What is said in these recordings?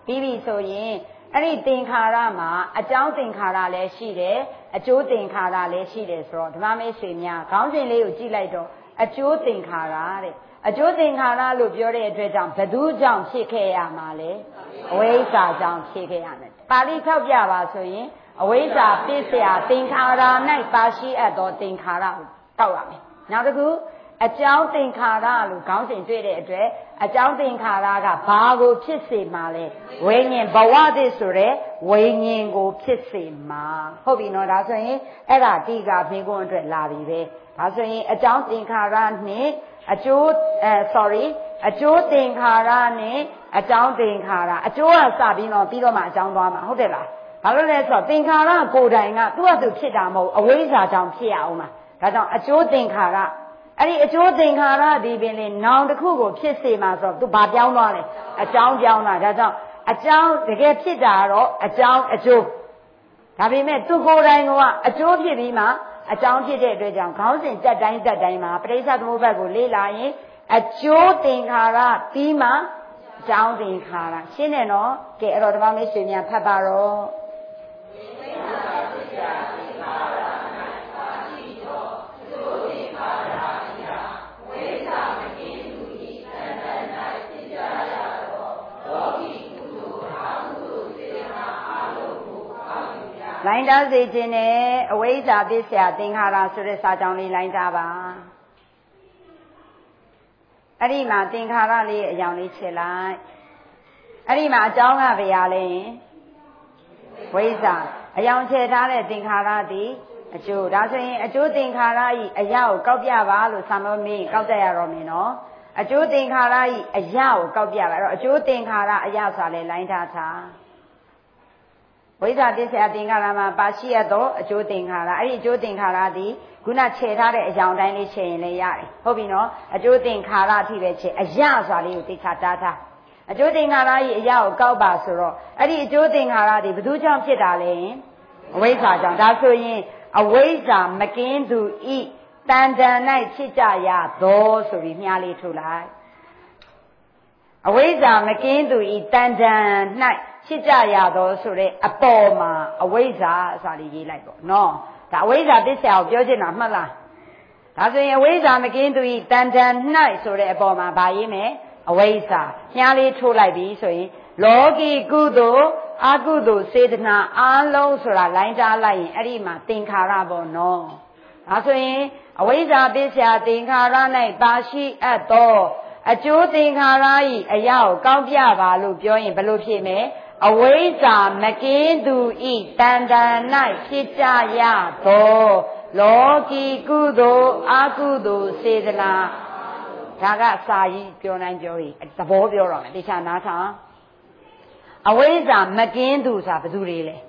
ပြီးပြီဆိုရင်အဲ့ဒီသင်္ခါရမှာအကြောင်းသင်္ခါရလည်းရှိတယ်အကျိုးသင်္ခါရလည်းရှိတယ်ဆိုတော့ဓမ္မမိတ်ဆွေများခေါင်းစဉ်လေးကိုကြည့်လိုက်တော့အကျိုးသင်္ခါရတဲ့အကျိုးသင်္ခါရလို့ပြောတဲ့အတွက်ကြောင့်ဘယ်သူကြောင့်ဖြစ်ခဲ့ရမှာလဲအဝိဇ္ဇာကြောင့်ဖြစ်ခဲ့ရမယ်ပါဠိထောက်ပြပါဆိုရင်အဝိဇ္ဇာပစ္စယသင်္ခါရ၌ပါရှိအပ်သောသင်္ခါရကိုတောက်ရမယ်နောက်တစ်ခုအကြောင်းသင်္ခါရလို့ခေါင်းစဉ်တွေ့တဲ့အတွက်အကြောင်းသင်္ခါရကဘာကိုဖြစ်စေမှာလဲဝိညာဉ်ဘဝသစ်ဆိုတဲ့ဝိညာဉ်ကိုဖြစ်စေမှာဟုတ်ပြီနော်ဒါဆိုရင်အဲ့ဒါတိကမိကုန်းအတွက်လာပြီပဲဒါဆိုရင်အကြောင်းသင်္ခါရနဲ့အကျိုးအကျိုးသင်္ခါရနဲ့အကြောင်းသင်္ခါရအကျိုးကစပြီးတော့မှအကြောင်းသွားမှာဟုတ်တယ်လားဘာလို့လဲဆိုတော့သင်္ခါရကိုယ်တိုင်ကသူ့အတူဖြစ်တာမဟုတ်အဝိဇ္ဇာကြောင့်ဖြစ်ရအောင်မှာဒါကြောင့်အကျိုးသင်္ခါရအဲ့ဒီအကျိုးသင်္ခါရဒီပင်လေနောင်တစ်ခုကိုဖြစ်စေမှာဆိုတော့သူဘာပြောင်းသွားလဲအကြောင်းပြောင်းတာဒါကြောင့်အကြောင်းတကယ်ဖြစ်တာကတော့အကြောင်းအကျိုးဒါပေမဲ့သူကိုယ်တိုင်ကအကျိုးဖြစ်ပြီးမှအကြောင်းဖြစ်တဲ့အတွက်ကြောင့်ခေါင်းစဉ်တက်တိုင်းမှာပရိစ္ဆသမုပ္ပါဒ်ကိုလေ့လာရင်အကျိုးသင်္ခါရပြီးမှအကြောင်းသင်္ခါရရှင်းတယ်နော်ကဲအဲ့တော့ဓမ္မမိတ်ဆွေများဖတ်ပါတော့လိုင်းတားစေခြင်းနဲ့အဝိဇ္ဇာပစ္စယသင်္ခါရဆိုတဲ့စာကြောင်းလေးလိုင်းတားပါအဲ့ဒီမှာသင်္ခါရလေးအကြောင်းလေးချက်လိုက်အဲ့ဒီမှာအကြောင်းကဘယ်ဟာလဲဝိဇ္ဇာအကြောင်းချက်ထားတဲ့သင်္ခါရသည်အကျိုးဒါဆိုရင်အကျိုးသင်္ခါရဤအရာကိုကောက်ပြပါလို့စာမေးမေးကောက်တတ်ရတော့မင်းနော်အကျိုးသင်္ခါရဤအရာကိုကောက်ပြပါအဲ့တော့အကျိုးသင်္ခါရအရာဆိုတာလဲလိုင်းထားထားဝိဇ္ဇာပစ္စယသင်္ခါရမှာပါရှိရသောအကျိုးသင်္ခါရအဲ့ဒီအကျိုးသင်္ခါရသည်ခုနခြေထားတဲ့အကြောင်းတိုင်းလေးခြေရင်လည်းရတယ်ဟုတ်ပြီနော်အကျိုးသင်္ခါရအထိပဲခြေအရာဆိုတာလေးကိုသိချတားထားအကျိုးသင်္ခါရကြီးအရာကိုကောက်ပါဆိုတော့အဲ့ဒီအကျိုးသင်္ခါရသည်ဘယ်သူကြောင့်ဖြစ်တာလဲအဝိဇ္ဇာကြောင့်ဒါဆိုရင်အဝိဇ္ဇာမကင်းသူဤတန်တန်၌ဖြစ်ကြရသောဆိုပြီးမြားလေးထုတ်လိုက်အဝိဇ္ဇာမကင်းသူဤတန်တန်၌ဖြစ်ကြရသောဆိုတဲ့အပေါ်မှာအဝိဇ္ဇာဆိုတာလေးရေးလိုက်ပေါ့နော်ဒါအဝိဇ္ဇာပစ္စယကိုပြောချင်တာမှတ်လားဒါဆိုရင်အဝိဇ္ဇာမကင်းသူဤတန်တန်၌ဆိုတဲ့အပေါ်မှာဗာရေးမယ်အဝိဇ္ဇာညားလေးထိုးလိုက်ပြီဆိုရင်လောကီကုသိုလ်အကုသိုလ်စေတနာအလုံးဆိုတာလိုင်းကြားလိုက်ရင်အဲ့ဒီမှာသင်္ခါရပေါ့နော်ဒါဆိုရင်အဝိဇ္ဇာပစ္စယသင်္ခါရ၌ပါရှိအပ်သောအကျိုးသင်္ခါရဤအရာကိုကောက်ပြပါလို့ပြောရင်ဘယ်လိုဖြစ်မလဲအဝိဇ္ဇာမကင်းသူဤတန်တန်၌ဖြစ်ကြရသောလောကီကုသိုလ်အကုသိုလ်စေတနာဒါကစာကြီးပြောနိုင်ပြောရင်သဘောပြောတော့မယ်တရားနာထောင်အဝိဇ္ဇာမကင်းသူဆိုတာဘယ်သူတွေလဲ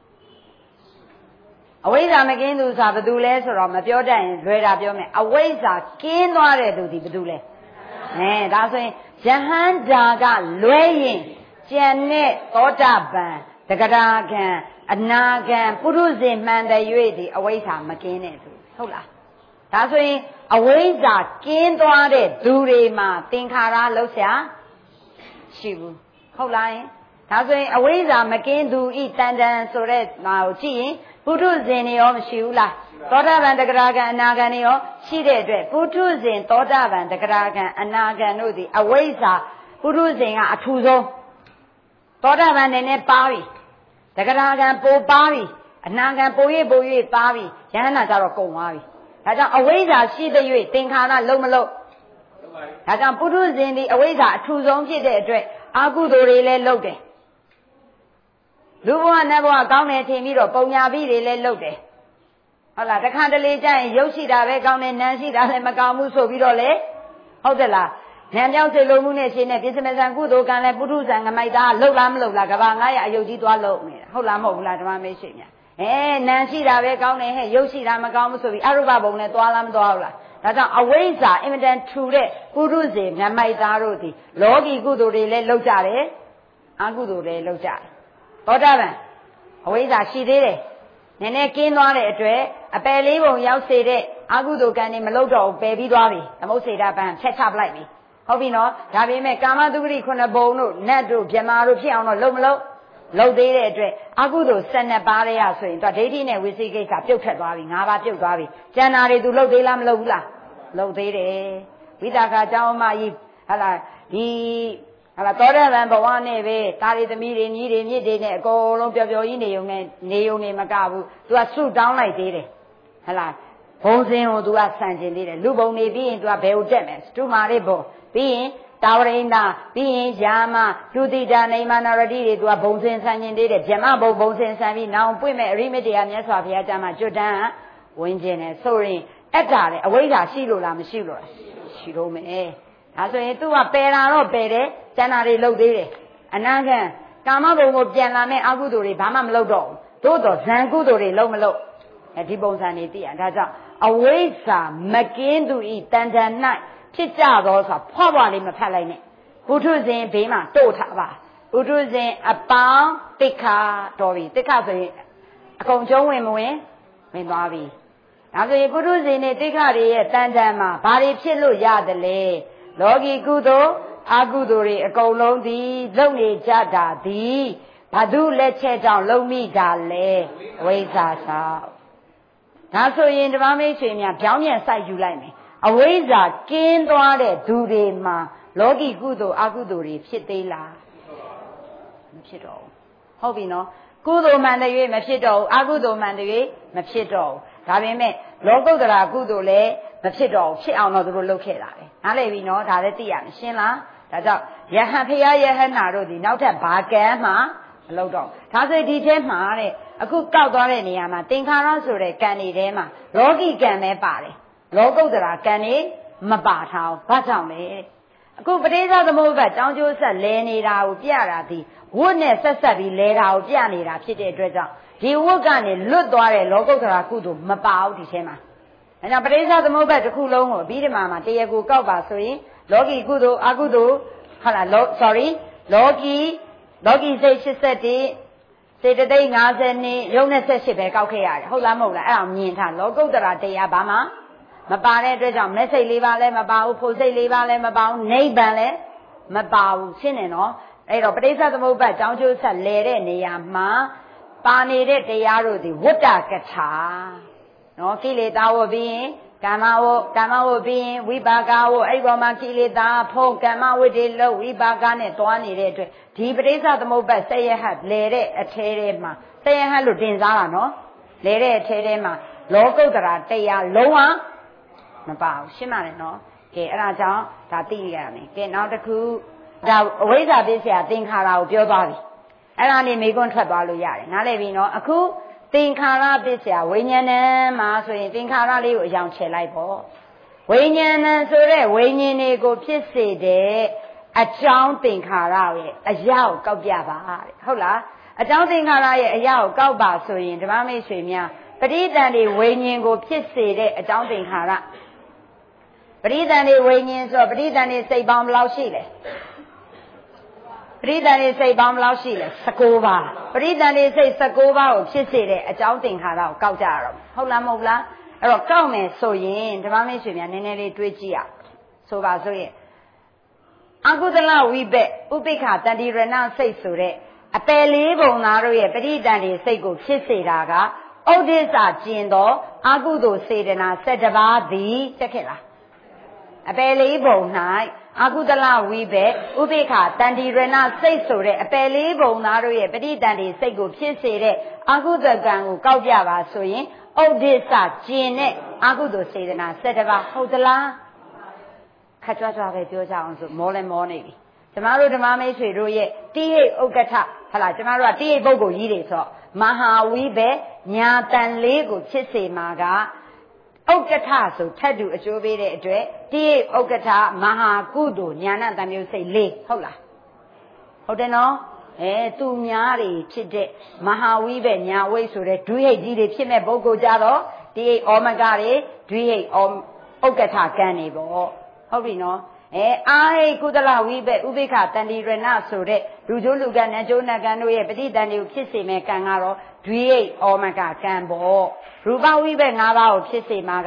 အဝိဇ္ဇာမကင်းသူဆိုတာဘယ်သူလဲဆိုတော့မပြောတတ်ရင်လွယ်တာပြောမယ်အဝိဇ္ဇာကင်းသွားတဲ့သူဒီဘယ်သူလဲဒါဆိုရင်ယဟန္တာကလွဲရင်ကျန်တဲ့သောတာပန်တဂရဂံအနာဂံပုရုဇဉ်မှန်တဲ့၍ဒီအဝိဇ္ဇာမကင်းတဲ့သူဟုတ်လားဒါဆိုရင်အဝိဇ္ဇာကင်းသွားတဲ့သူတွေမှာသင်္ခါရလောက်ဆရာရှိဘူးဟုတ်လားဒါဆိုရင်အဝိဇ္ဇာမကင်းသူဤတန်တန်ဆိုတဲ့ဟာကိုကြည့်ရင်ပုထုဇဉ်တွေရောမရှိဘူးလားသောတာပန်တဂရဂံအနာဂံတွေရောရှိတဲ့အတွက်ပုထုဇဉ်သောတာပန်တဂရဂံအနာဂံတို့သည်အဝိဇ္ဇာပုထုဇဉ်ကအထူဆုံးသောတာပန်နေနဲ့ပါပြီတဂရဂံပိုပါပြီအနာဂံပို၍ပါပြီယဟန္တာကြတော့ကုန်သွားပြီဒါကြောင့်အဝိဇ္ဇာရှိတဲ့၍သင်္ခါရလုံးမလုံးဒါကြောင့်ပုထုဇဉ်ဒီအဝိဇ္ဇာအထူဆုံးဖြစ်တဲ့အတွက်အာကုသိုလ်တွေလည်းလုပ်တယ်လူဘဝနတ်ဘဝကောင်းတယ်ထင်ပြီးတော့ပုံညာပြီးတွေလည်းလုပ်တယ်ဟုတ်လားတခါတလေကျရင်ရုပ်ရှိတာပဲကောင်းတယ်နာမ်ရှိတာလည်းမကောင်းဘူးဆိုပြီးတော့လေဟုတ်တယ်လားဉာဏ်ပြောင်းစေလိုမှုနဲ့ရှင်နဲ့ပြစ္ဆမဇံကုသိုလ်ကံလည်းပုထုဇံငမိုက်သားလှုပ်လားမလှုပ်လားကဘာ900အယုတ်ကြီးသွားလှုပ်နေတာဟုတ်လားမဟုတ်ဘူးလားဓမ္မမေရှိများနာမ်ရှိတာပဲကောင်းတယ်ဟဲ့ရုပ်ရှိတာမကောင်းဘူးဆိုပြီးအရုပဘုံနဲ့သွားလားမသွားဘူးလားဒါကြောင့်အဝိဇ္ဇာအင်မတန်ထူတဲ့ပုထုဇဉ်ငမိုက်သားတို့ဒီလောကီကုသိုလ်တွေလည်းလုပ်ကြတယ်အကုသိုလ်တွေလုပ်ကြတယ်သောတာပန်အဝိဇ္ဇာရှိသေးတယ်နည်းနည်းကင်းသွားတဲ့အတွက်အပယ်လေးပုံရောက်စေတဲ့အကုသိုလ်ကံတွေမလုပ်တော့ဘူးပယ်ပြီးသွားပြီသမုတ်စေတာပန်ဖြတ်ချပလိုက်ပြီဟုတ်ပြီနော်ဒါပေမဲ့ကာမတုဂတိခုနှစ်ပုံတို့နတ်တို့ဗြဟ္မာတို့ဖြစ်အောင်တော့လုံးမလုံးလုပ်သေးတဲ့အတွက်အကုသိုလ်12ပါးရဲ့ဆိုရင်သူဒိဋ္ဌိနဲ့ဝိသိကိစ္စပြုတ်ထွက်သွားပြီ၅ပါးပြုတ်သွားပြီကျန်တာတွေသူလုပ်သေးလားမလုပ်ဘူးလားလုပ်သေးတယ်ဝိသကာကျောင်းအမကြီးဟာလားဒီဟာလားသောတပန်ဘဝနဲ့ပဲတာရီသမီးတွေညီတွေမြစ်တွေနဲ့အကုန်လုံးပျော်ပျော်ကြီးနေုံနဲ့မကဘူးသူကဆုတောင်းလိုက်သေးတယ်ဟာလားဘုံစင်ကိုသူကဆန့်ကျင်သေးတယ်လူဘုံနေပြီးရင်သူကဘယ်ကိုတက်မယ်စတုမာရိဘုံပြီးရင်တာဝရိန္ဒပြီးရင်ယာမလူတိတာနေမနာရတိတွေသူကဘုံစင်ဆန့်ကျင်သေးတယ်ဗြဟ္မဘုံစင်ဆန့်ပြီးနောင်ပွင့်မဲ့အရိမတေယမြတ်စွာဘုရားကျမ်းမှာကျွတ်တန်းဝင်ခြင်းနဲ့ဆိုရင်အတ္တနဲ့အဝိဇ္ဇာရှိလို့လားမရှိလို့လားရှိတော့မယ်ဒါဆိုရင်သူကပယ်တာတော့ပယ်တယ်ကျန်တာတွေလုပ်သေးတယ်အနာဂံကာမဘုံကိုပြန်လာမဲ့အကုသိုလ်တွေဘာမှမလုပ်တော့ဘူးသို့တော့ဇံကုသိုလ်တွေလုံးမလုပ်ဒီပုံစံတွေသိရဒါကြောင့်အဝိဇ္ဇာမကင်းသူဤတန်တန်၌ဖြစ်ကြသောဆိုတာဖွားဖွားလေးမဖတ်လိုက်နဲ့ပုထုဇဉ်ဘေးမှာတို့ထားပါပုထုဇဉ်အပေါင်းတိခါတော်ပြီတိခါဆိုရင်အကုန်ကျုံးဝင်မဝင်သွားပြီဒါဆိုရင်ပုထုဇဉ်နဲ့တိခါတွေရဲ့တန်တန်မှာဘာတွေဖြစ်လို့ရတယ်လဲလောကီကုသိုလ်အကုသိုလ်တွေအကုန်လုံးသည်လုပ်နေကြတာသည်ဘသူလက်ချက်ကြောင့်လုံးမိတာလဲအဝိဇ္ဇာကြောင့်ဒါဆိုရင်ဓမ္မမိတ်ဆွေများပြောင်းပြန်စိုက်ယူလိုက်မယ်အဝိဇ္ဇာကင်းသွားတဲ့သူတွေမှာလောကီကုသိုလ်အကုသိုလ်တွေဖြစ်သေးလားမဖြစ်တော့ဘူးဟုတ်ပြီနော်ကုသိုလ်မှန်တဲ့၍မဖြစ်တော့ဘူးအကုသိုလ်မှန်တဲ့၍မဖြစ်တော့ဘူးဒါပေမဲ့လောကုတ္တရာကုသိုလ်လည်းမဖြစ်တော့ဘူးဖြစ်အောင်တော့သူတို့လုပ်ခဲ့တာပဲနားလည်ပြီနော်ဒါလည်းသိရမယ်ရှင်းလားဒါကြောင့်ယဟန်ဖရာယဟနာတို့ဒီနောက်ထပ်ဘာကံမှမလုပ်တော့ဒါဆိုဒီထဲမှာတဲ့အခုကောက်သွားတဲ့နေရာမှာသင်္ခါရဆိုတဲ့ကံတွေထဲမှာလောကီကံပဲပါတယ်လောကုတ္တရာကံတွေမပါထားဘူးဘာကြောင့်လဲအခုပဋိစ္စသမုပ္ပါဒ်ကြောင်းကျိုးဆက်လဲနေတာကိုပြတာဒီဝတ်နဲ့ဆက်ဆက်ပြီးလဲတာကိုပြနေတာဖြစ်တဲ့အတွက်ကြောင့်ဒီဝတ်ကနေလွတ်သွားတဲ့လောကုတ္တရာကုသိုလ်မပါဘူးဒီထဲမှာအဲကြောင့်ပဋိစ္စသမုပ္ပါဒ်တစ်ခုလုံးကိုအပြီးဒီမှာတရားကိုကောက်ပါဆိုရင်လောကီကုသိုလ်အကုသိုလ်ဟုတ်လားလောကီစိတ်81စေတသိက်52ရုပ်နဲ့78ပဲကောက်ခဲ့ရတယ်ဟုတ်လားမဟုတ်လားအဲ့ဒါမြင်ထားလောကုတ္တရာတရားဘာမှမပါတဲ့အတွက်ကြောင့်မက်စိတ်၄ပါးလည်းမပါဘူးဖို့စိတ်၄ပါးလည်းမပါဘူးနိဗ္ဗာန်လည်းမပါဘူးရှင်းတယ်နော်အဲ့တော့ပဋိစ္စသမုပ္ပါဒ်ကြောင်းကျိုးဆက်လဲတဲ့နေရာမှာပါနေတဲ့တရားတို့ဒီဝတ္တကထာနော်ကိလေသာဝပြီးရင်ကာမဝပြီးရင်ဝိပါကဝအဲ့ပေါ်မှာကိလေသာဖုံးကာမဝိတ္တိလို့ဝိပါကနဲ့တွားနေတဲ့အတွက်ဒီပဋိစ္စသမုပ္ပါဒ်ဆက်ရဟတ်လဲတဲ့အထဲထဲမှာဆက်ရဟတ်လို့တင်စားတာနော်လဲတဲ့အထဲထဲမှာလောကုတ္တရာတရားလုံးဝမပါဘူးရှင်းပါတယ်နော်ကဲအဲ့ဒါကြောင့်ဒါသိရမယ်ကဲနောက်တစ်ခုဒါအဝိဇ္ဇာပစ္စယသင်္ခါရကိုပြောသွားပြီအဲ့ဒါနေမိကွန်းထွက်သွားလို့ရတယ်နားလည်ပြီနော်အခုသင်္ခါရပစ္စယဝိညာဏံမှာဆိုရင်သင်္ခါရလေးကိုအယောင်ချဲလိုက်ပေါ့ဝိညာဏံဆိုတဲ့ဝိညာဉ်တွေကိုဖြစ်စေတဲ့အကြောင်းသင်္ခါရရဲ့အရာကိုကောက်ပြပါတဲ့ဟုတ်လားအကြောင်းသင်္ခါရရဲ့အရာကိုကောက်ပါဆိုရင်ဓမ္မမိတ်ဆွေများပဋိသန္ဓေဝိညာဉ်ကိုဖြစ်စေတဲ့အကြောင်းသင်္ခါရပဋိသန္ဓေဝိညာဉ်ဆိုပဋိသန္ဓေစိတ်ပေါင်းဘယ်လောက်ရှိလဲပဋိသန္ဓေစိတ်ပေါင်းဘယ်လောက်ရှိလဲ19ပါးပဋိသန္ဓေစိတ်19ပါးကိုဖြစ်စေတဲ့အကြောင်းသင်္ခါရကိုကောက်ကြရအောင်ဟုတ်လားမဟုတ်လားအဲ့တော့ကောက်မယ်ဆိုရင်ဓမ္မမိတ်ဆွေများနည်းနည်းလေးတွေးကြည့်ရဆိုပါဆိုရင်အကုသလဝိဘက်ဥပိ္ပခာတန္တိရဏစိတ်ဆိုတဲ့အပယ်လေးပုံသားတို့ရဲ့ပဋိသန္ဓေစိတ်ကိုဖြစ်စေတာကဩဒိစ္စကျင်သောအကုသိုလ်စေတနာ7ပါးသည်တက်ခဲ့လားအပယ်လေးပုံ၌အကုသလဝိဘက်ဥပိ္ပခာတန္တိရဏစိတ်ဆိုတဲ့အပယ်လေးပုံသားတို့ရဲ့ပဋိသန္ဓေစိတ်ကိုဖြစ်စေတဲ့အကုသကံကိုကောက်ပြပါဆိုရင်ဩဒိစ္စကျင်တဲ့အကုသိုလ်စေတနာ7ပါးဟုတ်သလားခက်ကြွကြွပဲပြောကြအောင်ဆိုမောလဲမောနေပြီကျမတို့ဓမ္မမိတ်ဆွေတို့ရဲ့တိဟိတ်ဥက္ကဋ္ဌဟလာကျမတို့ကတိဟိတ်ပုဂ္ဂိုလ်ကြီးတွေဆိုမဟာဝိဘက်ညာတန်လေးကိုဖြစ်စေမှာကဥက္ကဋ္ဌဆိုထပ်တူအကျိုးပေးတဲ့အတွက်တိဟိတ်ဥက္ကဋ္ဌမဟာကုသိုလ်ညာဏတမျိုးစိတ်၄ဟုတ်လားဟုတ်တယ်နော်သူများတွေဖြစ်တဲ့မဟာဝိဘက်ညာဝိတ်ဆိုတဲ့ဒွိဟိတ်ကြီးတွေဖြစ်မဲ့ပုဂ္ဂိုလ်ကြတော့တိဟိတ်ဩမကတွေဒွိဟိတ်ဥက္ကဋ္ဌကံနေပေါ့ဟုတ်ပြီနော်အာဟိကုသလဝိဘက်ဥပိ္ပခာတန္တိရဏဆိုတဲ့လူကျိုးလူကံနဲ့ကျိုးနကံတို့ရဲ့ပဋိသန္ဓေကိုဖြစ်စေမဲ့ကံကတော့ဒွိဟိတ်ဩမကကံပေါ့ရူပဝိဘက်၅ပါးကိုဖြစ်စေမှာကရ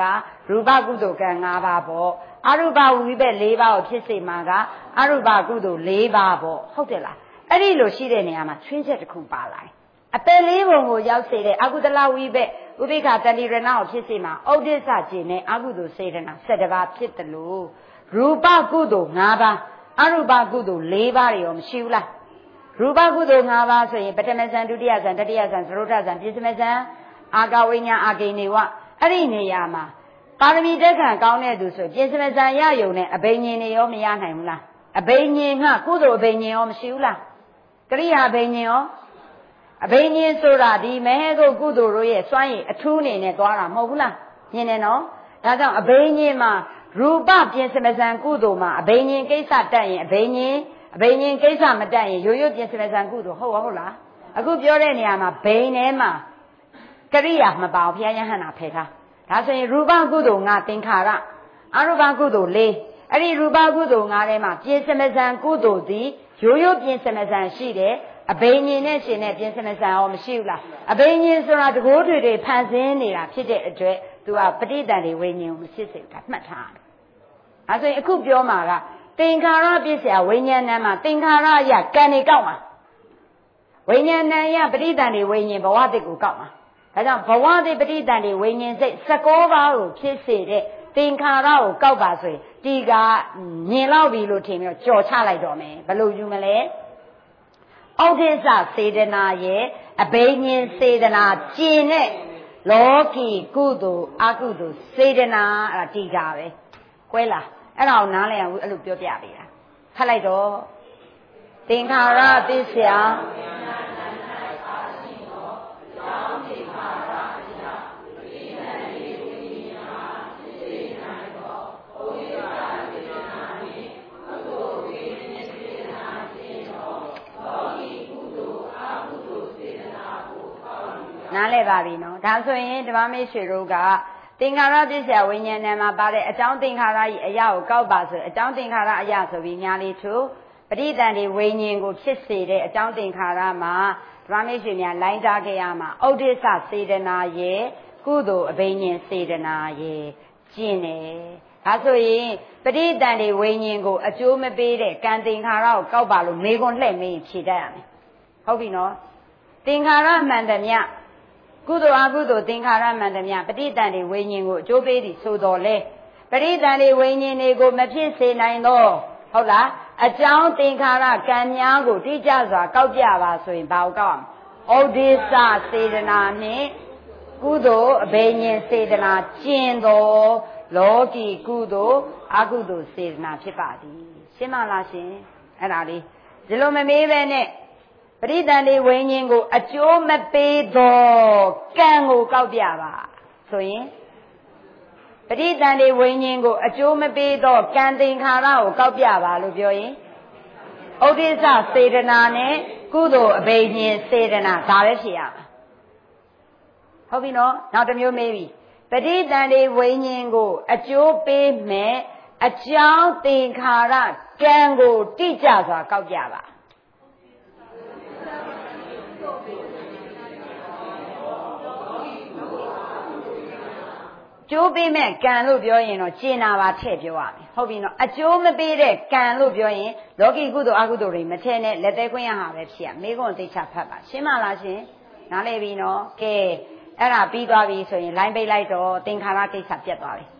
ရူပကုသိုလ်ကံ5ပါးပေါ့အရူပဝိဘက်4ပါးကိုဖြစ်စေမှာကအရူပကုသိုလ်4ပါးပေါ့ဟုတ်တယ်လားအဲ့ဒီလိုရှိတဲ့နေရာမှာချွင်းချက်တစ်ခုပါလာတယ်အပယ်လေးပုံကိုရောက်စေတဲ့အကုသလဝိဘက်ဥပိ္ပခာတဏိရဏကိုဖြစ်စေမှာဩဒိစ္စကျင်နဲ့အကုသိုလ်စေတနာ7ပါးဖြစ်တယ်လို့ရူပကုသိုလ်5ပါးအရူပကုသိုလ်4ပါးတွေရောမရှိဘူးလားရူပကုသိုလ်5ပါးဆိုရင်ပထမဇန်ဒုတိယဇန်တတိယဇန်သရုဒ္ဓဇန်ပြစ္ဆမဇန်အာကဝိညာအာကိနေဝအဲ့ဒီနေရာမှာပါရမီတက်ခံကောင်းတဲ့သူဆိုပြစ္ဆမဇန်ရယုံနဲ့အဘိညာဉ်တွေရောမရနိုင်ဘူးလားအဘိညာဉ်ကကုသိုလ်အဘိညာဉ်ရောမရှိဘူးလားကရိယာအဘိညာဉ်ရောအဘိညာဉ်ဆိုတာဒီမဲဟဲ့ကုသိုလ်တို့ရဲ့စွမ်းရည်အထူးအနေနဲ့သွားတာမဟုတ်ဘူးလားမြင်တယ်နော်ဒါကြောင့်အဘိညာဉ်မှာရူပပြစ္ဆမဇန်ကုသိုလ်မှာအဘိညာဉ်ကိစ္စတက်ရင်အဘိညာဉ်ကိစ္စမတက်ရင်ရိုးရိုးပြစ္ဆမဇန်ကုသိုလ်ဟုတ်လားအခုပြောတဲ့နေရာမှာဘိန်းထဲမှာကရိယာမပါဘူးဘုရားယဟန္တာဖယ်ထားဒါဆိုရင်ရူပကုသိုလ်5သင်္ခါရအရူပကုသိုလ်4အဲ့ဒီရူပကုသိုလ်5ထဲမှာပြစ္ဆမဇန်ကုသိုလ်သည်ရိုးရိုးပြစ္ဆမဇန်ရှိတယ်အဘိညာဉ်နဲ့ရှင်တဲ့ပြစ္ဆမဇန်ရောမရှိဘူးလားအဘိညာဉ်ဆိုတာတကိုးတွေဖန်ဆင်းနေတာဖြစ်တဲ့အတွက်သူကပဋိသန္ဓေဝိညာဉ်ကိုမဖြစ်စေဘူးဒါမှတ်ထားတယ်ဒါဆိုရင်အခုပြောမှာကသင်္ခါရပြစ္ဆာဝိညာဏမှာသင်္ခါရအရကံတွေကောက်မှာဝိညာဏအရပဋိသန္ဓေဝိညာဉ်ဘဝတစ်ကိုကောက်မှာဒါကြောင့်ဘဝတစ်ပဋိသန္ဓေဝိညာဉ်စိတ်19ပါးကိုဖြစ်စေတဲ့သင်္ခါရကိုကောက်ပါဆိုရင်ဒီကမြင်လောက်ပြီလို့ထင်ပြီးတော့ကြော်ချလိုက်တော့မယ်ဘယ်လိုယူမလဲဩဒိစ္စစေတနာရဲ့အဘိညာဉ်စေတနာကျင်တဲ့လောကီကုသိုလ်အကုသိုလ်စေတနာအဲ့ဒါဒီကပဲကွဲလားအဲ့ဒါကိုနားလည်အောင်အဲ့လိုပြောပြပေးတာခတ်လိုက်တော့သင်္ခါရပစ္စယနားလည်ပါပြီနော်ဒါဆိုရင်ဓမ္မမေရွှေတို့ကသင်္ခါရပစ္စယဝိညာဏမှာပါတဲ့အကြောင်းသင်္ခါရကြီးအရာကိုကောက်ပါဆိုအကြောင်းသင်္ခါရအရာဆိုပြီးများလေးသူပဋိသန္ဓေဝိညာဉ်ကိုဖြစ်စေတဲ့အကြောင်းသင်္ခါရမှာဓမ္မမေရွှေများလိုင်းထားခဲ့ရမှာဩဒိစ္စစေတနာရဲ့ကုသိုလ်အဘိညာဉ်စေတနာရဲ့ကျင့်တယ်ဒါဆိုရင်ပဋိသန္ဓေဝိညာဉ်ကိုအကျိုးမပေးတဲ့ကံသင်္ခါရကိုကောက်ပါလို့မေခွန်းလှည့်မင်းဖြေတတ်ရမယ်ဟုတ်ပြီနော်သင်္ခါရမှန်တယ်မြတ်ကုသိုလ်အကုသိုလ်သင်္ခါရမှန်သမျှပဋိသန္ဓေဝိညာဉ်ကိုအကျိုးပေးသည်ဆိုတော်လဲပဋိသန္ဓေဝိညာဉ်တွေကိုမဖြစ်စေနိုင်တော့ဟုတ်လားအကြောင်းသင်္ခါရကံများကိုတိကျစွာကောက်ပြပါဆိုရင်ဘာကိုကောက်အောင်ဩဒိစ္စစေတနာနှင့်ကုသိုလ်အဘိညာဉ်စေတနာကျင့်တော်လောကီကုသိုလ်အကုသိုလ်စေတနာဖြစ်ပါသည်ရှင်းမလားရှင်အဲ့ဒါလေးဒီလိုမမေးပဲနဲ့ပဋိသန္ဓေဝိညာဉ်ကိုအကျိုးမပေးတော့ကံကိုကောက်ပြပါဆိုရင်ပဋိသန္ဓေဝိညာဉ်ကိုအကျိုးမပေးတော့ကံသင်္ခါရကိုကောက်ပြပါလို့ပြောရင်ဩဒိစ္စစေတနာနဲ့ကုသိုလ်အဘိညာဉ်စေတနာဒါပဲဖြစ်ရမှာဟုတ်ပြီနော်နောက်တစ်မျိုးမေးပြီပဋိသန္ဓေဝိညာဉ်ကိုအကျိုးပေးမယ်အကြောင်းသင်္ခါရကံကိုတိကျစွာကောက်ပြပါကျိုးပေးမဲ့ကံလို့ပြောရင်တော့ကျင်နာပါထည့်ပြောရမယ်ဟုတ်ပြီနော်အကျိုးမပေးတဲ့ကံလို့ပြောရင်လောကီကုသိုလ်အကုသိုလ်တွေမထည့်နဲ့လက်သေးခွင့်ရဟာပဲဖြစ်ရမေခွန်းသိချဖတ်ပါရှင်းမလားရှင်နားလည်ပြီနော်ကဲအဲ့ဒါပြီးသွားပြီဆိုရင်လိုင်းပိတ်လိုက်တော့သင်္ခါရကိစ္စပြတ်သွားပြီ